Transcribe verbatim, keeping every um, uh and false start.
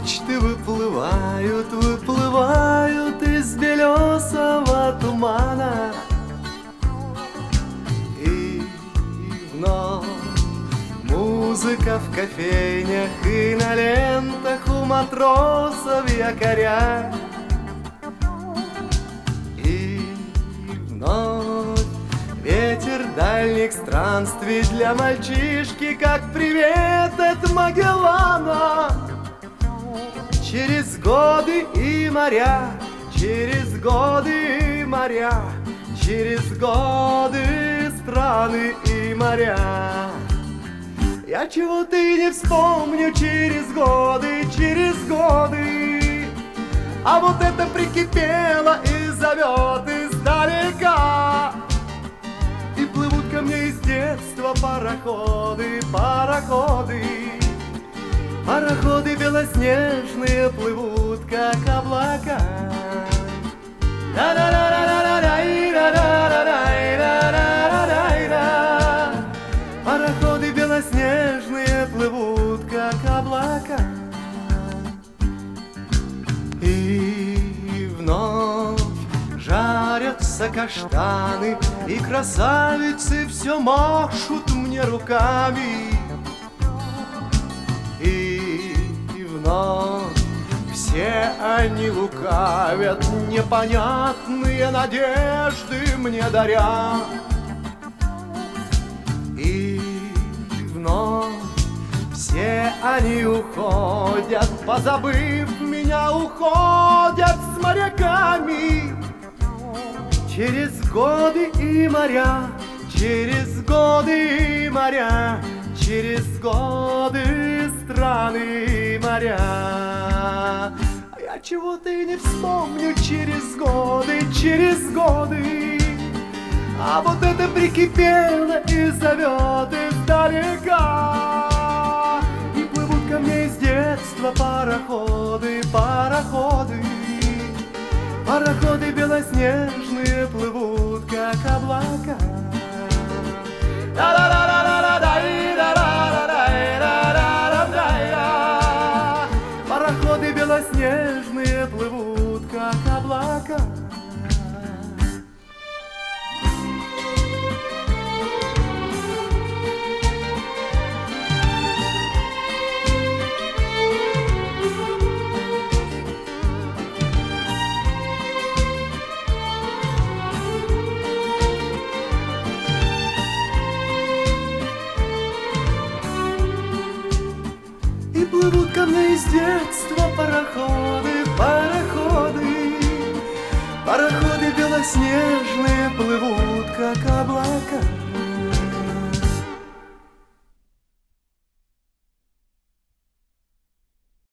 Мечты выплывают, выплывают из белесого тумана. И вновь музыка в кофейнях и на лентах у матросов якоря. И вновь ветер дальних странствий для мальчишки, как привет от Магеллана. Через годы и моря, через годы и моря, через годы страны и моря. Я чего-то и не вспомню через годы, через годы. А вот это прикипело и зовет издалека. И плывут ко мне из детства пароходы, пароходы. Пароходы белоснежные плывут, как облака. Пароходы белоснежные плывут, как облака. И вновь жарятся каштаны, и красавицы все машут мне руками. И вновь все они лукавят, непонятные надежды мне даря. И вновь все они уходят, позабыв меня, уходят с моряками. Через годы и моря, через годы и моря, через годы страны и моря. А я чего-то и не вспомню через годы, через годы. А вот это прикипело и зовет издалека. И плывут ко мне из детства пароходы, пароходы. Пароходы белоснежные плывут, как облака. Пароходы белоснежные плывут, как облака. И плывут ко мне из детства пароходы, пароходы. Пароходы белоснежные плывут,